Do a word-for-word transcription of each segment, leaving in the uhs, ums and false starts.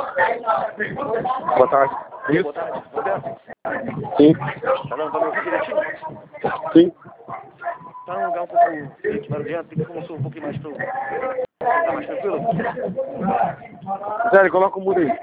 Boa tarde. Isso? Boa tarde, Roberto. Sim. Tá dando pra me ouvir direitinho? Sim. Tá num lugar um pouco barulhento, tem que começar um pouquinho mais pro... Tá mais tranquilo? Sério, coloca o mudo aí.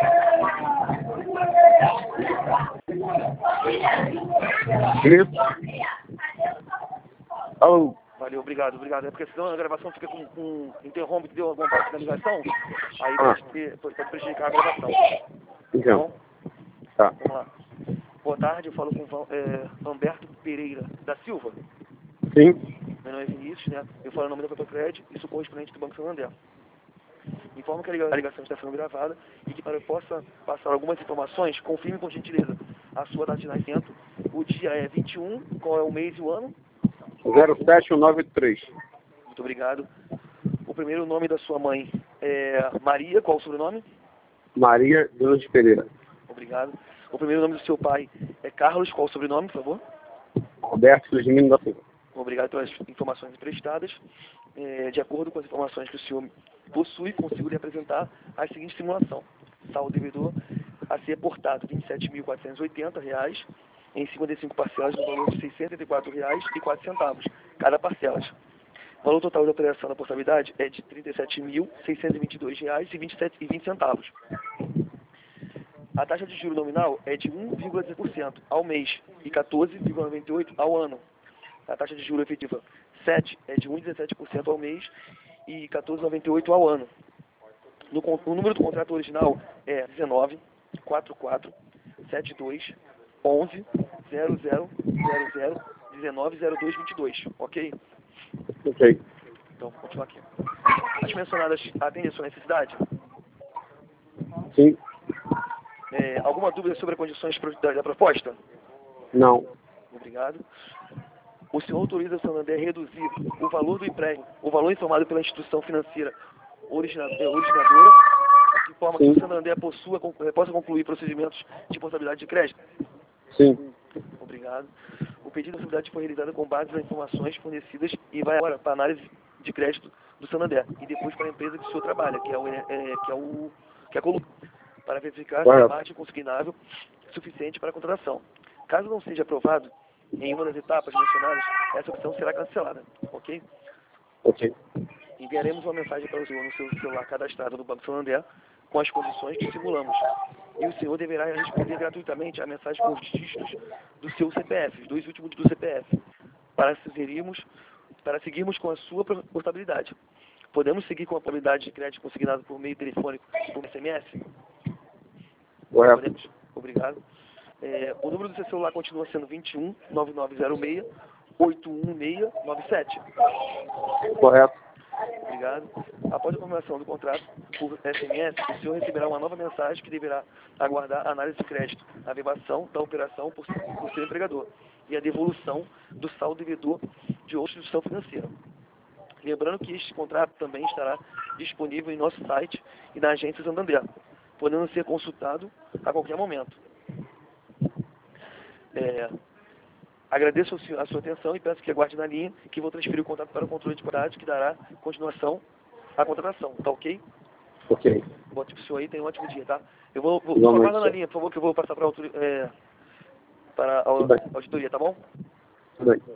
Isso. Alô. Valeu, obrigado, obrigado. É porque senão a gravação fica com... com interrompe, deu alguma parte da ligação, aí Ah. pode, ter, pode prejudicar a gravação. Então. Tá Tá. bom? Vamos lá. Boa tarde, eu falo com o é, Humberto Pereira da Silva. Sim. Meu nome é Vinícius, né? Eu falo o nome da Protocred e sou correspondente do Banco Santander. Informo que a ligação está sendo gravada e que para que eu possa passar algumas informações, confirme com gentileza a sua data de nascimento. O dia é vinte e um, qual é o mês e o ano? zero sete um nove três. Muito obrigado. O primeiro nome da sua mãe é Maria, qual o sobrenome? Maria de Pereira. Obrigado. O primeiro nome do seu pai é Carlos, qual o sobrenome, por favor? Roberto Fugimino da Silva. Obrigado pelas informações prestadas. É, de acordo com as informações que o senhor possui, consigo lhe apresentar a seguinte simulação. Saldo devedor a ser aportado vinte e sete mil quatrocentos e oitenta reais em cinquenta e cinco parcelas no valor de seiscentos e setenta e quatro reais e quatro centavos, cada parcela. O valor total da operação da portabilidade é de trinta e sete mil seiscentos e vinte e dois reais e vinte centavos. A taxa de juro nominal é de um vírgula dez por cento ao mês e quatorze vírgula noventa e oito por cento ao ano. A taxa de juro efetiva sete é de um vírgula dezessete por cento ao mês e quatorze vírgula noventa e oito por cento ao ano. No, o número do contrato original é dezenove, quarenta e quatro, setenta e dois, onze, zero zero zero zero, dezenove, zero dois, vinte e dois, ok? Ok. Então, vou continuar aqui. As mencionadas atendem a sua necessidade? Sim. É, alguma dúvida sobre as condições da, da proposta? Não. Obrigado. O senhor autoriza o Santander a reduzir o valor do empréstimo, o valor informado pela instituição financeira originadora, de forma Sim. que o Santander possua, possa concluir procedimentos de portabilidade de crédito? Sim. Obrigado. O pedido da sociedade foi realizado com base nas informações fornecidas e vai agora para a análise de crédito do Santander e depois para a empresa que o senhor trabalha, que é, o, é, que é, o, que é a Coluna, para verificar se a margem consignável suficiente para a contratação. Caso não seja aprovado em uma das etapas mencionadas, essa opção será cancelada, ok? Ok. Enviaremos uma mensagem para o senhor no seu celular cadastrado no Banco Santander com as condições que simulamos. E o senhor deverá responder gratuitamente a mensagem com os dígitos do seu C P F, os dois últimos do C P F, para seguirmos, para seguirmos com a sua portabilidade. Podemos seguir com a portabilidade de crédito consignado por meio telefônico ou S M S? Correto. Podemos? Obrigado. É, o número do seu celular continua sendo vinte e um, nove nove zero seis, oito um seis nove sete. Correto. Obrigado. Após a confirmação do contrato por S M S, o senhor receberá uma nova mensagem que deverá aguardar a análise de crédito, a averbação da operação por, por seu empregador e a devolução do saldo devedor de outra instituição financeira. Lembrando que este contrato também estará disponível em nosso site e na agência Santander, podendo ser consultado a qualquer momento. É, agradeço a sua atenção e peço que aguarde na linha que vou transferir o contato para o controle de qualidade que dará continuação à contratação. Tá ok? Ok. Bom, tipo, o senhor aí tem um ótimo dia, tá? Eu vou, vou Igualmente, só guarda na senhor. linha, por favor, que eu vou passar para a, autori- é, para a Tudo bem. auditoria, tá bom? Tudo bem.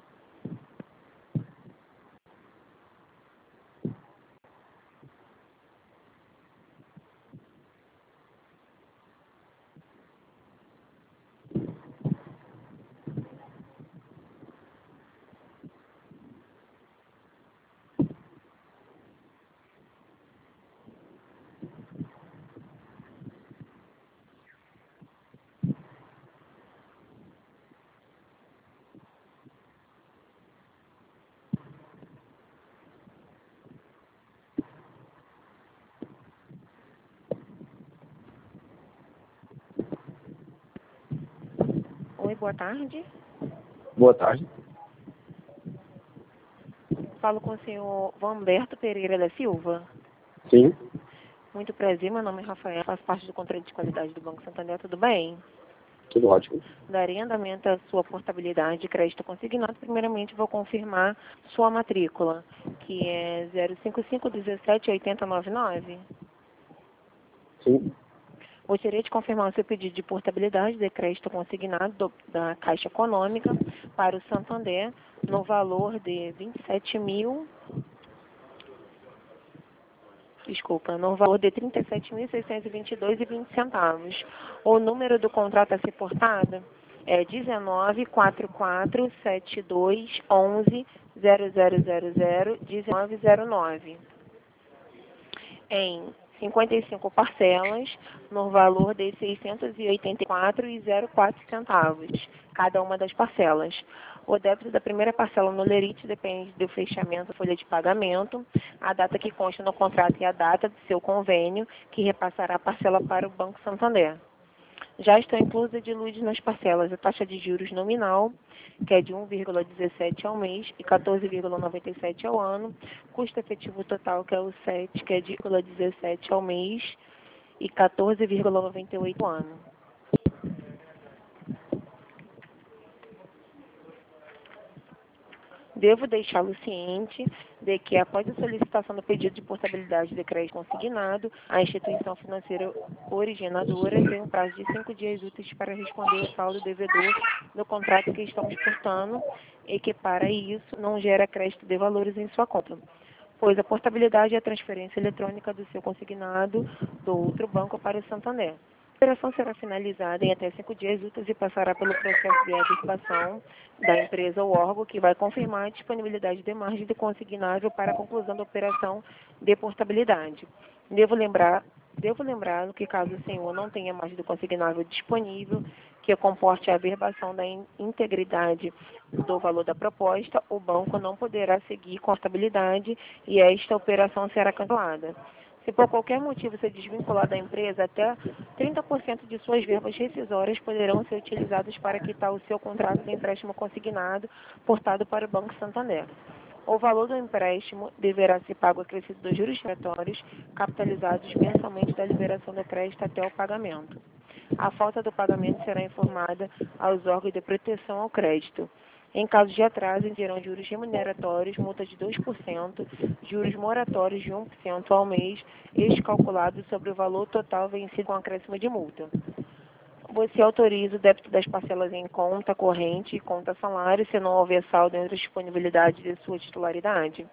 Oi, boa tarde. Boa tarde. Falo com o senhor Humberto Pereira da Silva. Sim. Muito prazer, meu nome é Rafael, faço parte do controle de qualidade do Banco Santander, tudo bem? Tudo ótimo. Darei andamento à sua portabilidade de crédito consignado. Primeiramente, vou confirmar sua matrícula, que é zero cinco cinco um sete oito zero nove nove. Sim. Gostaria de confirmar o seu pedido de portabilidade de crédito consignado do, da Caixa Econômica para o Santander no valor de vinte e sete mil, desculpa, no valor de trinta e sete mil seiscentos e vinte e dois reais e vinte centavos. O número do contrato a ser portado é dezenove, quarenta e quatro, setenta e dois, onze, zero zero zero zero, dezenove zero nove. Em cinquenta e cinco parcelas, no valor de seiscentos e oitenta e quatro reais e zero quatro centavos, cada uma das parcelas. O débito da primeira parcela no lerite depende do fechamento da folha de pagamento, a data que consta no contrato e a data do seu convênio, que repassará a parcela para o Banco Santander. Já estão inclusas de luz nas parcelas a taxa de juros nominal, que é de um vírgula dezessete ao mês e quatorze vírgula noventa e sete ao ano, custo efetivo total, que é o sete, que é de um vírgula dezessete ao mês e quatorze vírgula noventa e oito ao ano. Devo deixá-lo ciente de que, após a solicitação do pedido de portabilidade de crédito consignado, a instituição financeira originadora tem um prazo de cinco dias úteis para responder o saldo devedor do contrato que estamos portando e que, para isso, não gera crédito de valores em sua conta, pois a portabilidade é a transferência eletrônica do seu consignado do outro banco para o Santander. A operação será finalizada em até cinco dias úteis e passará pelo processo de adequação da empresa ou órgão que vai confirmar a disponibilidade de margem de consignável para a conclusão da operação de portabilidade. Devo lembrar, devo lembrá-lo que caso o senhor não tenha margem de consignável disponível, que comporte a averbação da integridade do valor da proposta, o banco não poderá seguir com a portabilidade e esta operação será cancelada. Se por qualquer motivo ser desvinculado da empresa, até trinta por cento de suas verbas rescisórias poderão ser utilizadas para quitar o seu contrato de empréstimo consignado portado para o Banco Santander. O valor do empréstimo deverá ser pago acrescido dos juros retratórios capitalizados mensalmente da liberação do crédito até o pagamento. A falta do pagamento será informada aos órgãos de proteção ao crédito. Em caso de atraso, incidirão juros remuneratórios, multa de dois por cento, juros moratórios de um por cento ao mês, escalculados sobre o valor total vencido com acréscimo de multa. Você autoriza o débito das parcelas em conta corrente e conta salário, se não houver saldo entre a disponibilidade de sua titularidade?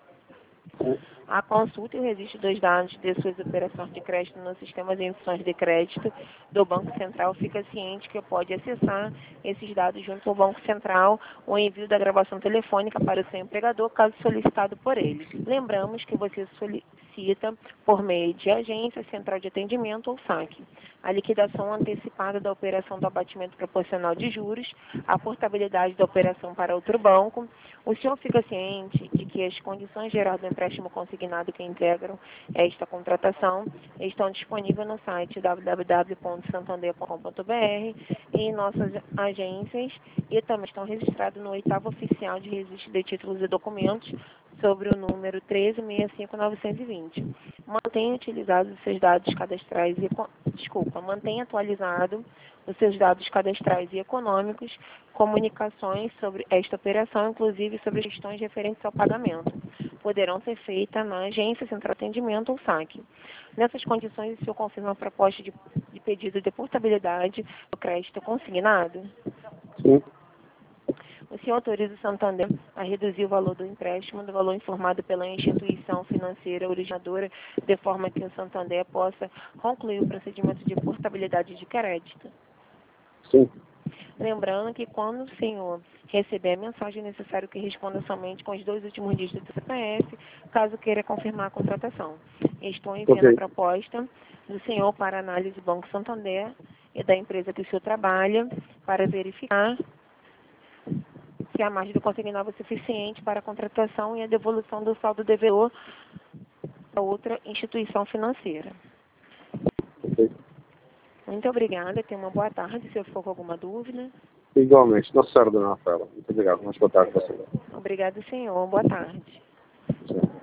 A consulta e o registro dos dados de suas operações de crédito no sistema de emissões de crédito do Banco Central fica ciente que pode acessar esses dados junto ao Banco Central ou envio da gravação telefônica para o seu empregador, caso solicitado por ele. Lembramos que você solicita por meio de agência, central de atendimento ou saque a liquidação antecipada da operação do abatimento proporcional de juros, a portabilidade da operação para outro banco. O senhor fica ciente de que as condições gerais do empréstimo consignado que integram esta contratação estão disponíveis no site w w w ponto santander ponto com ponto b r e em nossas agências, e também estão registrados no oitavo oficial de registro de títulos e documentos sobre o número treze sessenta e cinco novecentos e vinte. Mantenha utilizados os seus dados cadastrais e desculpa, mantenha atualizado os seus dados cadastrais e econômicos, comunicações sobre esta operação, inclusive sobre questões referentes ao pagamento, poderão ser feitas na agência, central de atendimento ou saque. Nessas condições, o senhor confirma a proposta de, de pedido de portabilidade do crédito consignado? Sim. O senhor autoriza o Santander a reduzir o valor do empréstimo do valor informado pela instituição financeira originadora, de forma que o Santander possa concluir o procedimento de portabilidade de crédito? Sim. Lembrando que quando o senhor receber a mensagem, é necessário que responda somente com os dois últimos dígitos do C P F, caso queira confirmar a contratação. Estou enviando Okay. a proposta do senhor para análise do Banco Santander e da empresa que o senhor trabalha, para verificar se a margem do consignável é suficiente para a contratação e a devolução do saldo devedor a outra instituição financeira. Okay. Muito obrigada, tenha uma boa tarde. Se eu for com alguma dúvida. Igualmente. Nossa Senhora, dona Rafaela. Muito obrigado. Uma boa tarde para você. Obrigado, senhor. Boa tarde. Sim.